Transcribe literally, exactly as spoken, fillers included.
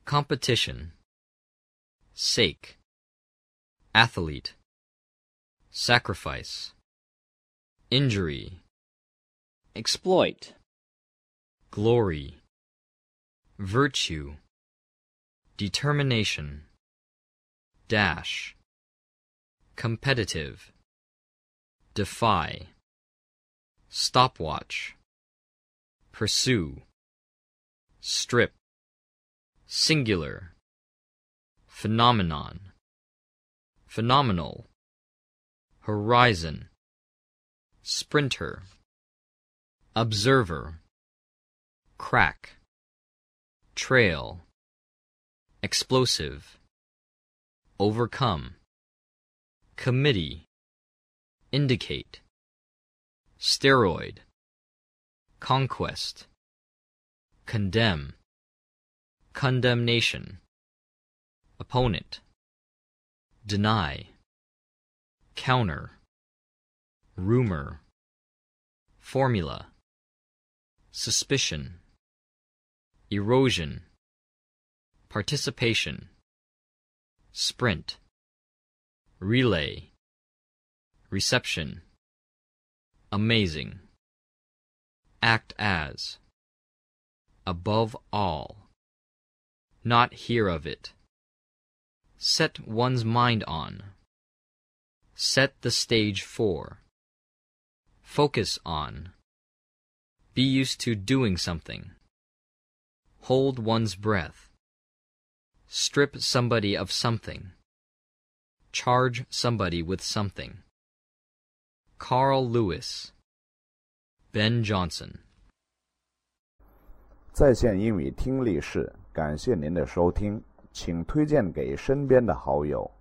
competition, sake, athlete, sacrifice, injury, exploit, glory, virtue, determination, dash, competitive, defy, stopwatch, pursue, strip, singular, phenomenon, phenomenal, horizon, sprinter, observer, crack, trail, explosive, overcome, committee, indicate, steroid, conquest, condemn, condemnation, opponent, deny, counter, rumor, formula, suspicion, erosion, participation, sprint, relay, reception, amazing, act as, above all, not hear of it, set one's mind on, set the stage for, focus on, be used to doing something, hold one's breath, strip somebody of something, charge somebody with something. Carl Lewis, Ben Johnson。 在线英语听力室，感谢您的收听，请推荐给身边的好友。